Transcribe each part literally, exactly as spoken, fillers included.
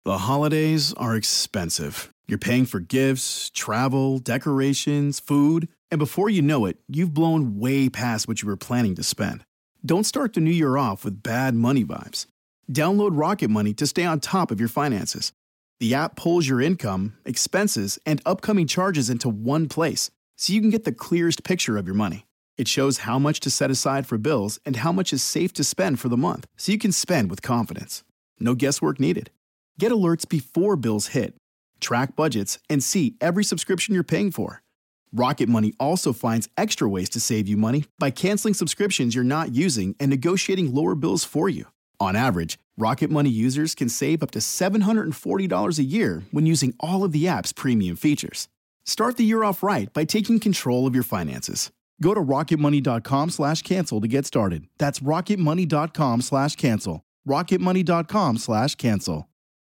The holidays are expensive. You're paying for gifts, travel, decorations, food, and before you know it, you've blown way past what you were planning to spend. Don't start the new year off with bad money vibes. Download Rocket Money to stay on top of your finances. The app pulls your income, expenses, and upcoming charges into one place, so you can get the clearest picture of your money. It shows how much to set aside for bills and how much is safe to spend for the month, so you can spend with confidence. No guesswork needed. Get alerts before bills hit, track budgets, and see every subscription you're paying for. Rocket Money also finds extra ways to save you money by canceling subscriptions you're not using and negotiating lower bills for you. On average, Rocket Money users can save up to seven hundred forty dollars a year when using all of the app's premium features. Start the year off right by taking control of your finances. Go to rocketmoney.com slash cancel to get started. That's rocketmoney.com slash cancel. rocketmoney.com slash cancel.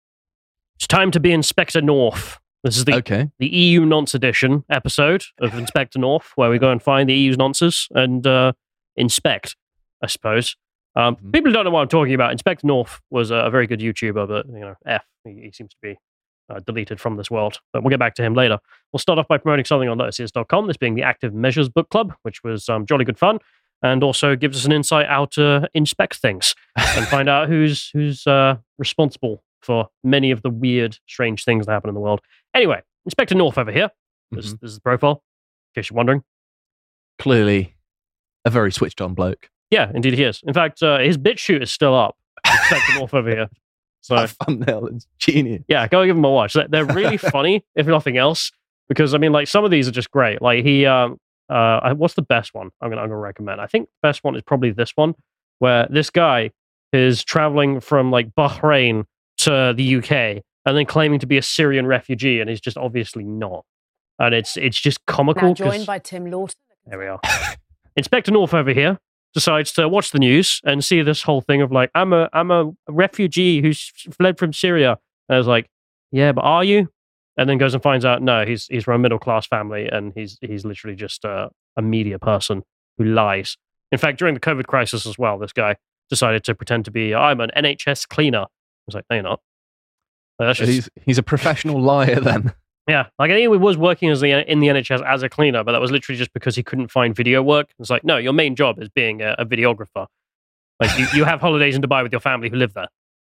It's time to be Inspector North. This is the okay. the E U Nonce edition episode of Inspector North, where we go and find the E U's nonces and uh, inspect, I suppose. Um, mm-hmm. People who don't know what I'm talking about, Inspector North was a, a very good YouTuber, but, you know, F, he, he seems to be uh, deleted from this world. But we'll get back to him later. We'll start off by promoting something on notices dot com, this being the Active Measures Book Club, which was um, jolly good fun, and also gives us an insight how to inspect things and find out who's who's uh, responsible for many of the weird, strange things that happen in the world. Anyway, Inspector North over here. This, mm-hmm. this is the profile, in case you're wondering. Clearly a very switched-on bloke. Yeah, indeed he is. In fact, uh, his BitChute is still up. Inspector North over here. So, that thumbnail is genius. Yeah, go give them a watch. They're really funny, if nothing else, because, I mean, like, some of these are just great. Like, he, um, uh, what's the best one I'm going I'm to recommend? I think the best one is probably this one, where this guy is traveling from, like, Bahrain to the U K and then claiming to be a Syrian refugee, and he's just obviously not. And it's it's just comical. Now joined by Tim Lawton. There we are. Inspector North over here decides to watch the news and see this whole thing of like, I'm a I'm a refugee who's fled from Syria. And I was like, yeah, but are you? And then goes and finds out, no, he's he's from a middle class family, and he's he's literally just a, a media person who lies. In fact, during the COVID crisis as well, this guy decided to pretend to be, I'm an N H S cleaner. I was like, no, you're not. That's just, he's, he's a professional liar then. Yeah, like I think he was working as the, in the N H S as a cleaner, but that was literally just because he couldn't find video work. It's like, no, your main job is being a, a videographer. Like you, you have holidays in Dubai with your family who live there.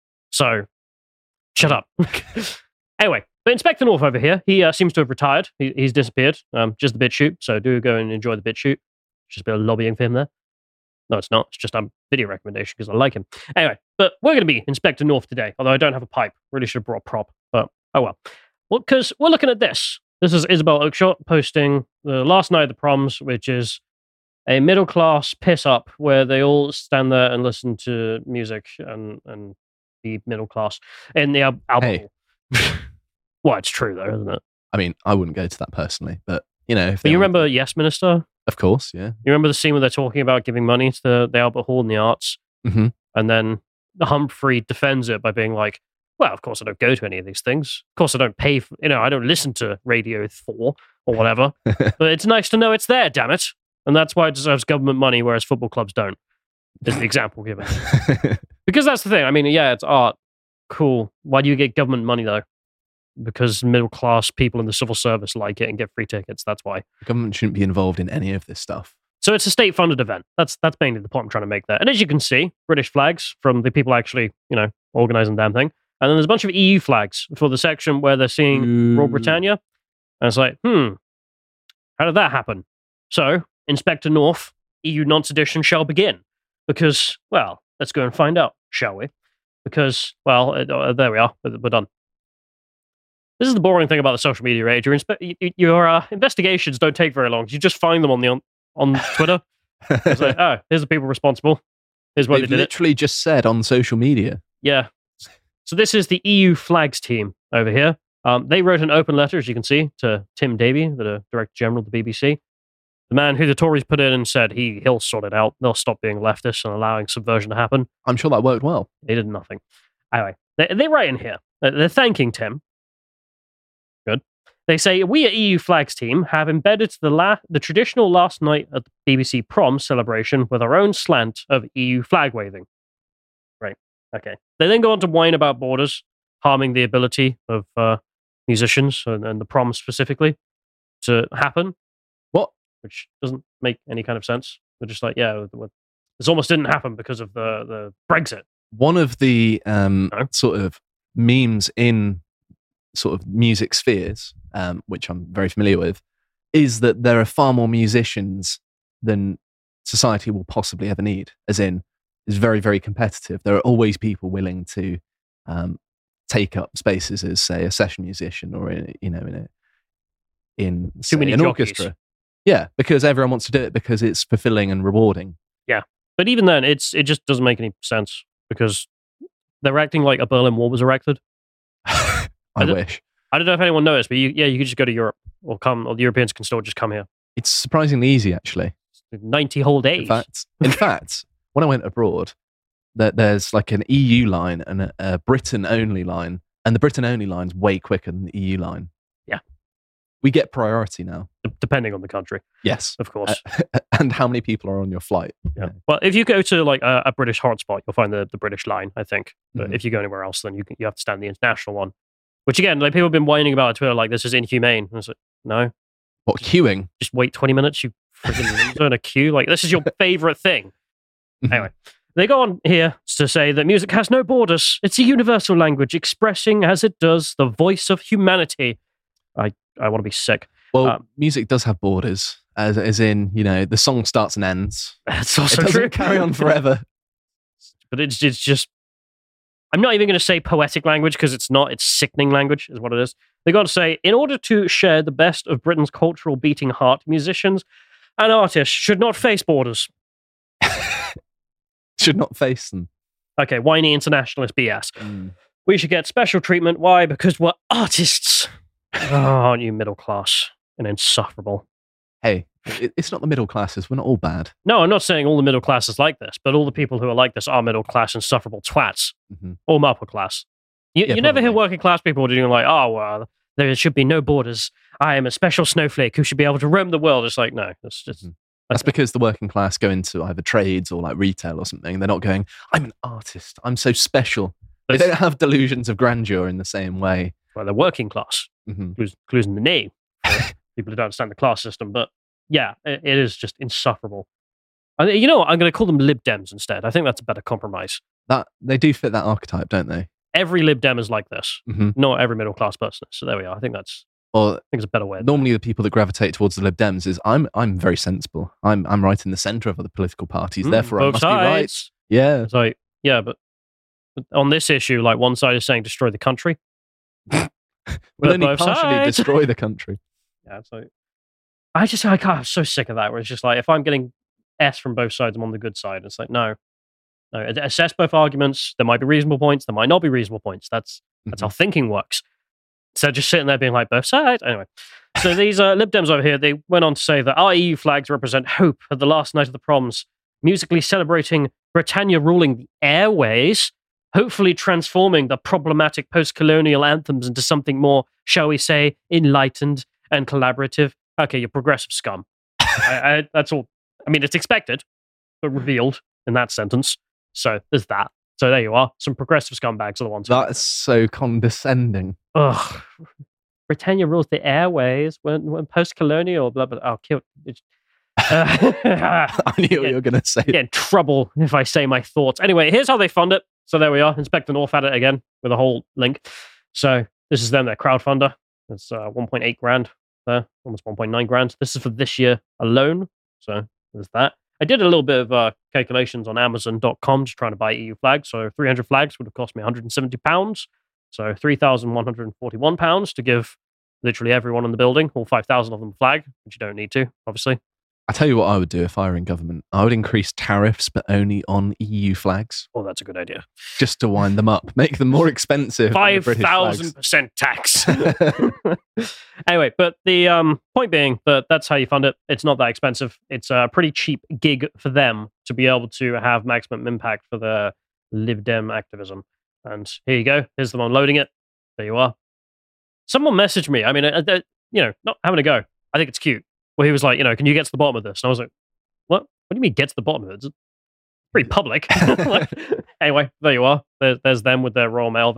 So, shut up. Anyway, but Inspector North over here, he uh, seems to have retired. He, he's disappeared. Um, just the BitChute, so do go and enjoy the BitChute. Just a bit of lobbying for him there. No, it's not. It's just a video recommendation because I like him. Anyway, but we're going to be Inspector North today, although I don't have a pipe. Really should have brought a prop, but oh well. Well, because we're looking at this. This is Isabel Oakeshott posting the last night of the proms, which is a middle-class piss-up where they all stand there and listen to music and, and be middle-class in the al- album. Hey. Well, it's true, though, isn't it? I mean, I wouldn't go to that personally, but, you know. If but you want... remember Yes Minister? Of course, yeah. You remember the scene where they're talking about giving money to the, the Albert Hall and the arts? Mm-hmm. And then Humphrey defends it by being like, well, of course I don't go to any of these things. Of course I don't pay for, you know, I don't listen to Radio four or whatever. But it's nice to know it's there, damn it. And that's why it deserves government money, whereas football clubs don't, is the example given. Because that's the thing. I mean, yeah, it's art. Cool. Why do you get government money, though? Because middle-class people in the civil service like it and get free tickets. That's why. The government shouldn't be involved in any of this stuff. So it's a state-funded event. That's that's mainly the point I'm trying to make there. And as you can see, British flags from the people actually, you know, organising the damn thing. And then there's a bunch of E U flags for the section where they're seeing Ooh. Royal Britannia. And it's like, hmm, how did that happen? So, Inspector North, E U Nonce edition shall begin. Because, well, let's go and find out, shall we? Because, well, uh, there we are. We're, we're done. This is the boring thing about the social media age. Your, inspe- your uh, investigations don't take very long. You just find them on the on, on Twitter. It's like, oh, here's the people responsible. Here's why They've they did literally it. just said on social media. Yeah. So this is the E U flags team over here. Um, they wrote an open letter, as you can see, to Tim Davie, the Director General of the B B C. The man who the Tories put in and said he, he'll sort it out. They'll stop being leftists and allowing subversion to happen. I'm sure that worked well. They did nothing. Anyway, they, they write in here. They're thanking Tim. Good. They say, we at E U Flags team have embedded the la- the traditional last night at the B B C prom celebration with our own slant of E U flag waving. Right. Okay. They then go on to whine about borders, harming the ability of uh, musicians and, and the proms specifically to happen. What? Which doesn't make any kind of sense. They're just like, yeah, this almost didn't happen because of the, the Brexit. One of the um, No. sort of memes in sort of music spheres, um, which I'm very familiar with, is that there are far more musicians than society will possibly ever need. As in, it's very, very competitive. There are always people willing to um, take up spaces as, say, a session musician or in, you know, in a in say, many an jockeys. orchestra. Yeah, because everyone wants to do it because it's fulfilling and rewarding. Yeah, but even then, it's it just doesn't make any sense because they're acting like a Berlin Wall was erected. I, I don't- wish. I don't know if anyone noticed, but you, yeah, you could just go to Europe or come, or the Europeans can still just come here. It's surprisingly easy, actually. ninety whole days. In fact, in fact, when I went abroad, there, there's like an E U line and a, a Britain only line, and the Britain only line's way quicker than the E U line. Yeah. We get priority now. D- depending on the country, Yes, of course. Uh, and how many people are on your flight? yeah. Well, if you go to like a, a British hotspot, you'll find the, the British line, I think. But Mhm. if you go anywhere else, then you can, you have to stand the international one. Which again, like people have been whining about on Twitter, like this is inhumane. And it's like, no, What, queuing? just wait twenty minutes. You freaking loser in a queue. Like this is your favorite thing. Anyway, they go on here to say that music has no borders. It's a universal language expressing, as it does, the voice of humanity. I, I want to be sick. Well, um, music does have borders, as, as in, you know, the song starts and ends. That's It also doesn't true. carry on forever. But it's, it's just, I'm not even going to say poetic language because it's not. It's sickening language is what it is. They got to say, in order to share the best of Britain's cultural beating heart, musicians and artists should not face borders. Should not face them. Okay, whiny internationalist B S. We should get special treatment. Why? Because we're artists. Oh, aren't you middle class and insufferable? Hey, it, it's not the middle classes. We're not all bad. No, I'm not saying all the middle class is like this, but all the people who are like this are middle class insufferable twats. Mhm. Or upper class. You, Yeah, you never hear probably. working class people doing like, oh, well, there should be no borders. I am a special snowflake who should be able to roam the world. It's like, no, that's just. Mhm. That's because the working class go into either trades or like retail or something. They're not going, I'm an artist. I'm so special. They That's- don't have delusions of grandeur in the same way. Well, they're working class. Mhm. Clues, clues in the name. For people who don't understand the class system. But yeah, it, it is just insufferable. I, you know what? I'm going to call them Lib Dems instead. I think that's a better compromise. That they do fit that archetype, don't they? Every Lib Dem is like this. Mm-hmm. Not every middle class person is. So there we are. I think that's Well, I think it's a better way. normally the people that gravitate towards the Lib Dems is I'm I'm very sensible. I'm I'm right in the centre of other political parties. Mm, Therefore, I both must be right. sides. Yeah. It's like, yeah, but but on this issue, like one side is saying destroy the country. Will But only both partially sides. destroy the country. Yeah, it's like I just I can't, I'm so sick of that. Where it's just like if I'm getting S from both sides, I'm on the good side. It's like no, no. Assess both arguments. There might be reasonable points. There might not be reasonable points. That's that's how thinking works. So just sitting there being like both sides. Anyway, so these uh, Lib Dems over here, they went on to say that our E U flags represent hope at the last night of the proms, musically celebrating Britannia ruling the airways, hopefully transforming the problematic post-colonial anthems into something more, shall we say, enlightened and collaborative. Okay, you're progressive scum. I, I, that's all. I mean, it's expected, but revealed in that sentence. So there's that. So there you are. Some progressive scumbags are the ones. who- That's so condescending. Ugh. Britannia rules the airways when, when post-colonial, blah, blah, I'll kill. it's- Uh, I knew what Yeah. you were going to say. get in trouble if I say my thoughts. Anyway, here's how they fund it. So there we are. Inspector North at it again with a whole link. So this is them, their crowdfunder. It's uh, one point eight grand there, almost one point nine grand. This is for this year alone. So there's that. I did a little bit of uh, calculations on Amazon dot com just trying to buy E U flags. So three hundred flags would have cost me one hundred seventy pounds. So three thousand one hundred forty-one pounds to give literally everyone in the building, all five thousand of them, a flag, which you don't need to, obviously. I tell you what I would do if I were in government. I would increase tariffs, but only on E U flags, Oh, that's a good idea. just to wind them up, make them more expensive. than the Five British thousand percent tax. flags. Anyway, but the um, point being that that's how you fund it. It's not that expensive. It's a pretty cheap gig for them to be able to have maximum impact for the Lib Dem activism. And here you go. Here's the one loading it. There you are. Someone messaged me. I mean, uh, uh, you know, not having a go. I think it's cute. Well, he was like, you know, can you get to the bottom of this? And I was like, what? What do you mean get to the bottom of it? It's pretty public. Like, anyway, there you are. There, there's them with their Royal Mail van.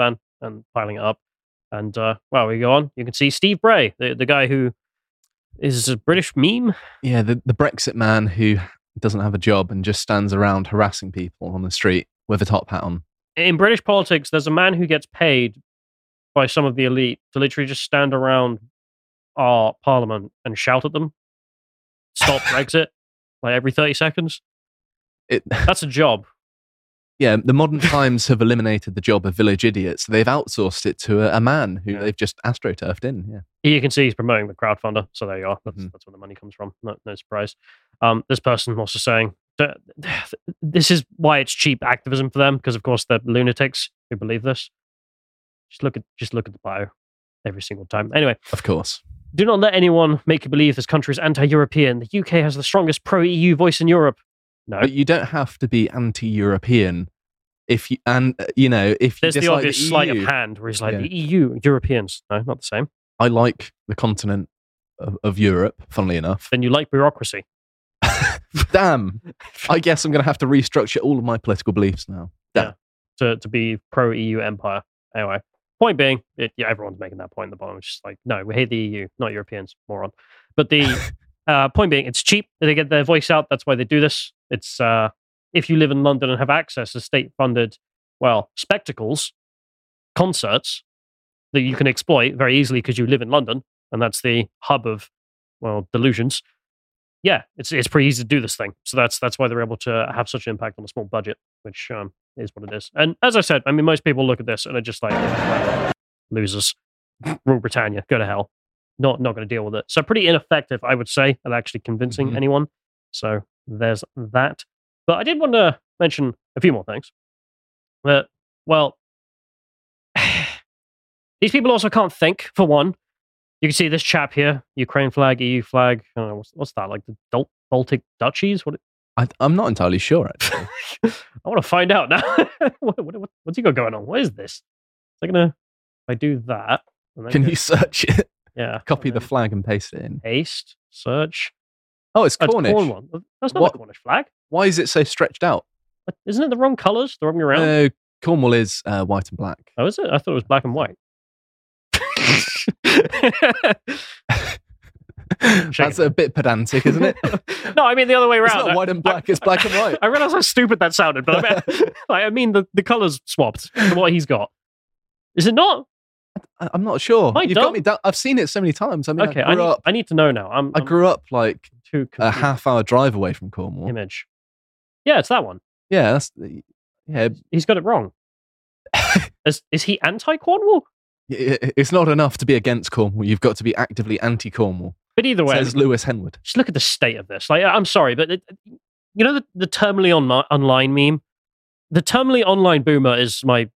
and piling it up. And uh, well, we go on. You can see Steve Bray, the, the guy who is a British meme. Yeah, the, the Brexit man who doesn't have a job and just stands around harassing people on the street with a top hat on. In British politics, there's a man who gets paid by some of the elite to literally just stand around our parliament and shout at them, stop Brexit, like every thirty seconds. It, That's a job. Yeah, the modern times have eliminated the job of village idiots. They've outsourced it to a, a man who Yeah. they've just astroturfed in. Yeah, You can see he's promoting the crowdfunder, so there you are. That's, Mhm. that's where the money comes from. No, no surprise. Um, this person also saying that this is why it's cheap activism for them, because of course they're lunatics who believe this. Just look at just look at the bio every single time. Anyway, of course. do not let anyone make you believe this country is anti-European. The U K has the strongest pro-E U voice in Europe. No, But you don't have to be anti-European if you and uh, you know if you there's the dislike obvious the sleight E U. of hand where he's like Yeah. the E U, Europeans. No, not the same. I like the continent of, of Europe. Funnily enough, Then you like bureaucracy. damn. I guess I'm going to have to restructure all of my political beliefs now. Damn. to, to be pro-E U empire. Anyway, point being, it, yeah, everyone's making that point at the bottom. It's just like, no, we hate the E U, not Europeans, moron. But the uh, point being, it's cheap. They get their voice out. That's why they do this. It's uh, if you live in London and have access to state-funded, well, spectacles, concerts that you can exploit very easily because you live in London, and that's the hub of, well, delusions. Yeah, it's it's pretty easy to do this thing. So that's that's why they're able to have such an impact on a small budget, which um, is what it is. And as I said, I mean, most people look at this and are just like, well, losers, Rule Britannia, go to hell. Not not going to deal with it. So pretty ineffective, I would say, at actually convincing Mhm. anyone. So there's that. But I did want to mention a few more things. That well, these people also can't think. For one, you can see this chap here, Ukraine flag, E U flag. I don't know, what's, what's that, like the Dol- Baltic duchies? What? I, I'm not entirely sure actually. I want to find out now. what, what, what, what's he got going on? What is this? Is I gonna? If I do that, and then Can go- you search it? yeah, Copy and the then flag and paste it in. paste, search. Oh, it's Oh, it's Cornish. Cornwall. That's not What? a Cornish flag. Why is it so stretched out? What- Isn't it the wrong colours? The wrong way around? No, Cornwall is uh, white and black. oh, is it? I thought it was black and white. That's a bit pedantic, isn't it? No, I mean the other way It's around. not white and black, it's black and white. I realize how stupid that sounded, but I mean, like, I mean the, the colours swapped to what he's got. Is it not? I- I'm not sure. Am I You've dumb? got me down. I've seen it so many times. I mean, Okay, I I grew need, up. I need to know now. I'm, I I'm grew up like too a confused. half-hour drive away from Cornwall. image. Yeah, it's that one. Yeah, that's the- yeah. He's got it wrong. is, is he anti-Cornwall? i- i- It's not enough to be against Cornwall. You've got to be actively anti-Cornwall. But either way, Says Lewis Henwood. just look at the state of this. Like, I'm sorry, but it, you know the, the terminally on, online meme? The terminally online boomer is my...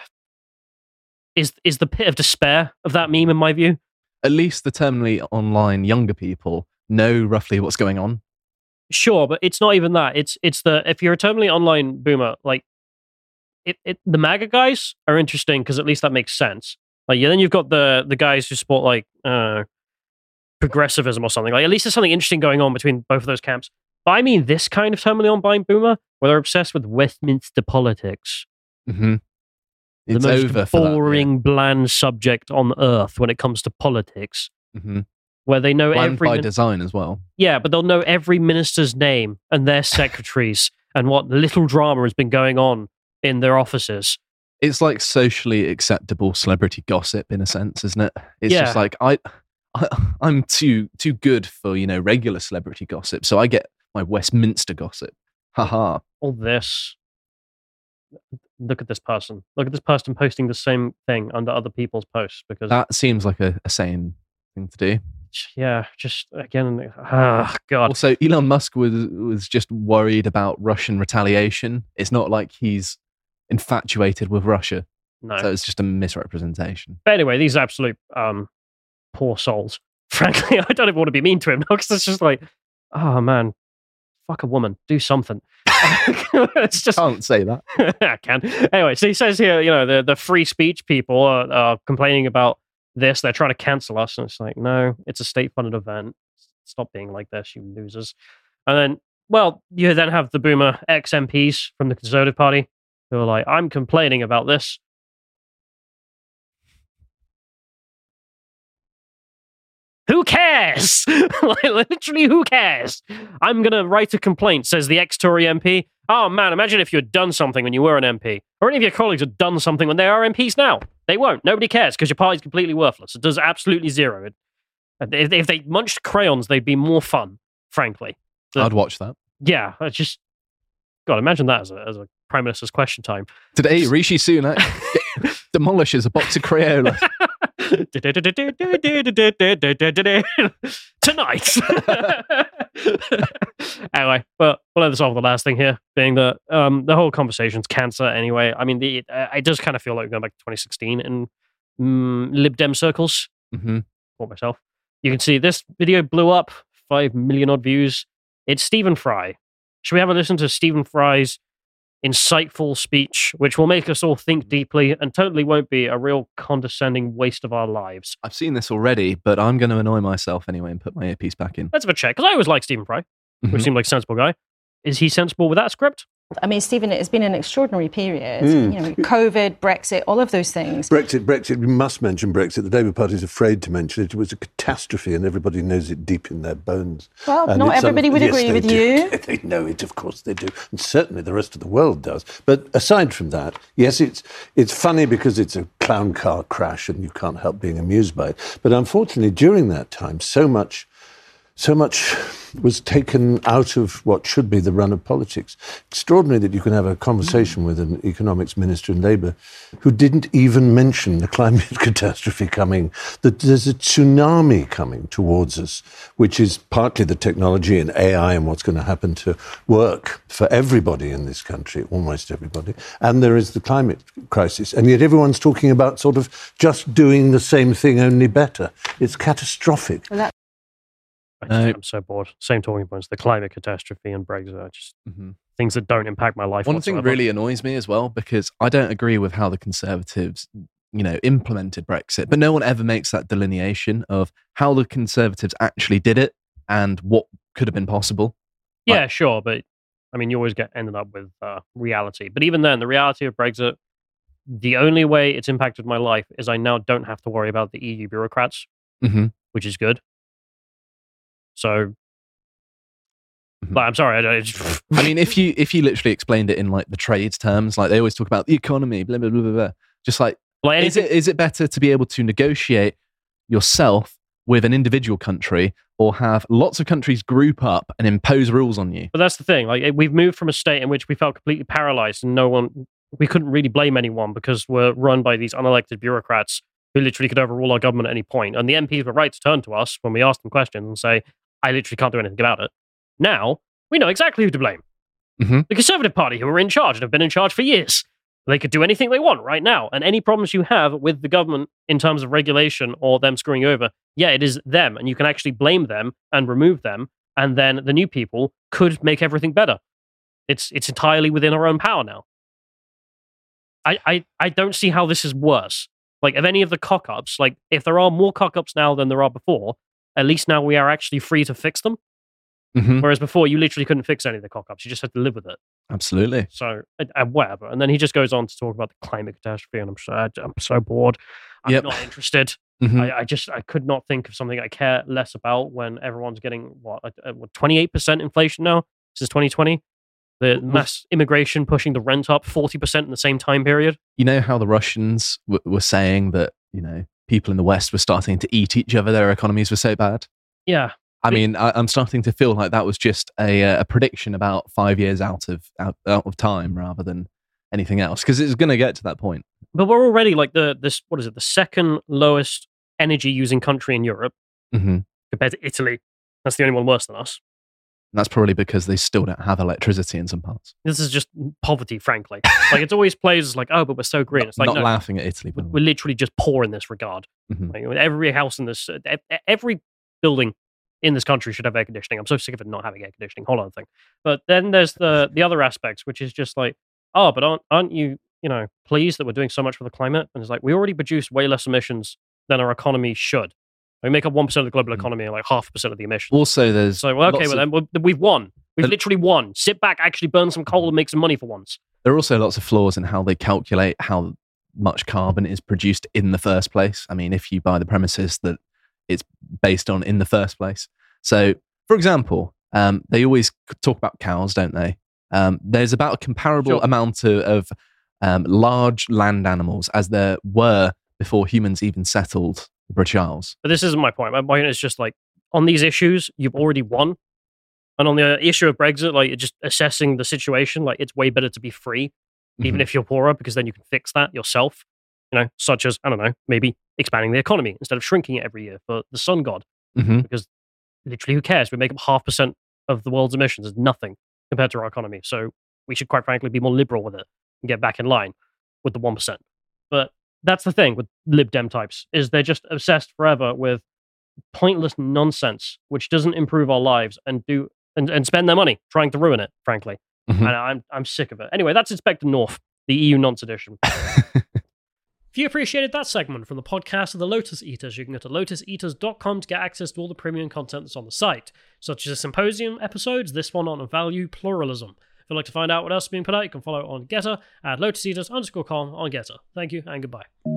is is the pit of despair of that meme, in my view. At least the terminally online younger people know roughly what's going on. Sure, but it's not even that. It's it's the if you're a terminally online boomer, like it, it the MAGA guys are interesting because at least that makes sense. Like yeah, then you've got the the guys who support like uh, progressivism or something. Like at least there's something interesting going on between both of those camps. But I mean this kind of terminally online boomer where they're obsessed with Westminster politics, Mm-hmm. the It's most over for that, yeah. boring, bland subject on earth when it comes to politics. Mm-hmm. Where they know And every by min- design as well. yeah, but they'll know every minister's name and their secretaries and what little drama has been going on in their offices. It's like socially acceptable celebrity gossip in a sense, isn't it? It's Yeah. just like I, I, I'm too too good for you know regular celebrity gossip, so I get my Westminster gossip. Haha. All this. Look at this person. Look at this person posting the same thing under other people's posts because That seems like a, a sane thing to do. yeah, just again, ah, God. Also, Elon Musk was was just worried about Russian retaliation. It's not like he's infatuated with Russia, No. so it's just a misrepresentation. But anyway, these absolute um, poor souls. Frankly, I don't even want to be mean to him now because it's just like, oh man, fuck a woman, do something. It's just Can't say that. I can. Anyway, so he says here, you know, the, the free speech people are, are complaining about this. They're trying to cancel us. And it's like, no, it's a state funded event. Stop being like this, you losers. And then, well, you then have the boomer ex M Ps from the Conservative Party who are like, I'm complaining about this. Who cares? Like, literally, who cares? I'm going to write a complaint, says the ex-Tory M P. Oh, man, imagine if you had done something when you were an M P. Or any of your colleagues had done something when they are M Ps now. They won't. Nobody cares because your party's completely worthless. It does absolutely zero. It, if, if they munched crayons, they'd be more fun, frankly. So, I'd watch that. Yeah, I just... God, imagine that as a, as a Prime Minister's question time. Today, Rishi Sunak demolishes a box of Crayola. Tonight. Anyway, but we'll have this off the last thing here, being that um, the whole conversation's cancer anyway. I mean, the uh, it does kind of feel like we're going back to twenty sixteen in um, Lib Dem circles. Mm-hmm. For myself. You can see this video blew up, five million odd views. It's Stephen Fry. Should we have a listen to Stephen Fry's insightful speech, which will make us all think deeply and totally won't be a real condescending waste of our lives? I've seen this already, but I'm going to annoy myself anyway and put my earpiece back in. Let's have a check, because I always like Stephen Fry, who Mhm. seemed like a sensible guy. Is he sensible with that script? I mean, Stephen, it's been an extraordinary period. Mm. You know, COVID, Brexit, all of those things. Brexit, Brexit, we must mention Brexit. The Labour Party is afraid to mention it. It was a catastrophe and everybody knows it deep in their bones. Well, And not it's everybody would yes, agree they with do. you. They know it, of course they do. And certainly the rest of the world does. But aside from that, yes, it's it's funny because it's a clown car crash and you can't help being amused by it. But unfortunately, during that time, so much... So much was taken out of what should be the run of politics. Extraordinary that you can have a conversation with an economics minister in Labour who didn't even mention the climate catastrophe coming, that there's a tsunami coming towards us, which is partly the technology and A I and what's going to happen to work for everybody in this country, almost everybody. And there is the climate crisis. And yet everyone's talking about sort of just doing the same thing, only better. It's catastrophic. Well, that- I just, I'm so bored. Same talking points. The climate catastrophe and Brexit are just Mm-hmm. things that don't impact my life One whatsoever. thing really annoys me as well, because I don't agree with how the Conservatives, you know, implemented Brexit, but no one ever makes that delineation of how the Conservatives actually did it and what could have been possible. Yeah, Like- sure, but I mean, you always get ended up with uh, reality. But even then, the reality of Brexit, the only way it's impacted my life is I now don't have to worry about the E U bureaucrats, Mm-hmm. which is good. So, Mhm. but I'm sorry. I, don't- I, just, I mean, if you if you literally explained it in like the trades terms, like they always talk about the economy, blah blah blah blah, blah. Just like, like is anything, it is it better to be able to negotiate yourself with an individual country, or have lots of countries group up and impose rules on you? But that's the thing. Like we've moved from a state in which we felt completely paralyzed, and no one, we couldn't really blame anyone because we're run by these unelected bureaucrats who literally could overrule our government at any point. And the M Ps were right to turn to us when we asked them questions and say, "I literally can't do anything about it." Now we know exactly who to blame. Mhm. The Conservative Party, who are in charge and have been in charge for years. They could do anything they want right now. And any problems you have with the government in terms of regulation or them screwing you over, yeah, it is them. And you can actually blame them and remove them. And then the new people could make everything better. It's it's entirely within our own power now. I, I, I don't see how this is worse. Like, of any of the cock-ups, like, if there are more cock-ups now than there are before, at least now we are actually free to fix them. Mm-hmm. Whereas before, you literally couldn't fix any of the cock-ups. You just had to live with it. Absolutely. So, and, and whatever. And then he just goes on to talk about the climate catastrophe, and I'm so, I'm so bored. I'm Yep. not interested. Mhm. I, I just, I could not think of something I care less about when everyone's getting, what, uh, what twenty-eight percent inflation now since twenty twenty? The mass immigration pushing the rent up forty percent in the same time period. You know how the Russians w- were saying that, you know, people in the West were starting to eat each other, their economies were so bad? Yeah. I mean, I, I'm starting to feel like that was just a, uh, a prediction about five years out of out, out of time rather than anything else, because it's going to get to that point. But we're already like the, this, what is it, the second lowest energy using country in Europe Mm-hmm. compared to Italy. That's the only one worse than us. And that's probably because they still don't have electricity in some parts. This is just poverty, frankly. Like, it's always plays as like, oh, but we're so green. It's like, Not no, laughing at Italy. by the we're way. literally just poor in this regard. Mhm. Like, every house in this, uh, e- every building in this country should have air conditioning. I'm so sick of it not having air conditioning. Whole other thing. But then there's the the other aspects, which is just like, oh, but aren't aren't you, you know, pleased that we're doing so much for the climate? And it's like, we already produce way less emissions than our economy should. We make up one percent of the global Mm. economy and like half a percent of the emissions. Also, there's So, well, okay, lots well, of- then we've- we've won. We've Uh, literally won. Sit back, actually burn some coal and make some money for once. there are also lots of flaws in how they calculate how much carbon is produced in the first place. I mean, if you buy the premises that it's based on in the first place. So, for example, um, they always talk about cows, don't they? Um, there's about a comparable Sure. amount of, of um, large land animals as there were before humans even settled the British Isles. But this isn't my point. My point is just like, on these issues, you've already won. And on the issue of Brexit, like just assessing the situation, like it's way better to be free, even Mhm. if you're poorer, because then you can fix that yourself. You know, such as, I don't know, maybe expanding the economy instead of shrinking it every year for the sun god. Mhm. Because literally, who cares? We make up half percent of the world's emissions. It's nothing compared to our economy. So we should, quite frankly, be more liberal with it and get back in line with the one percent. But that's the thing with Lib Dem types, is they're just obsessed forever with pointless nonsense, which doesn't improve our lives, and do and, and spend their money trying to ruin it, frankly. Mhm. And I'm I'm sick of it. Anyway, that's Inspector North, the E U nonce edition. If you appreciated that segment from the podcast of the Lotus Eaters, you can go to lotus eaters dot com to get access to all the premium content that's on the site, such as the Symposium episodes, this one on value pluralism. If you'd like to find out what else is being put out, you can follow on Getter at lotus eaters underscore com on Getter. Thank you and goodbye.